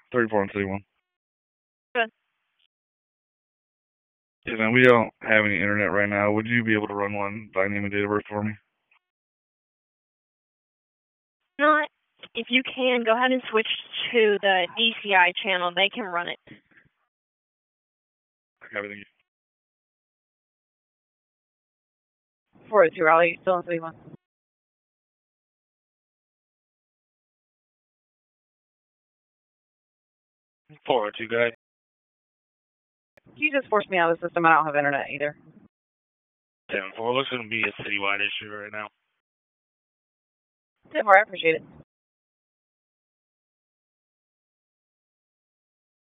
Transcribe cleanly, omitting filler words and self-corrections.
34 on City 1. Good. Yeah, man, we don't have any internet right now. Would you be able to run one by name and date of birth for me? Not. If you can, go ahead and switch to the DCI channel. They can run it. Everything. 402 Raleigh, still in City 1. 402 guy. You just forced me out of the system. I don't have internet either. 10-4. Looks going to be a citywide issue right now. 10-4, I appreciate it.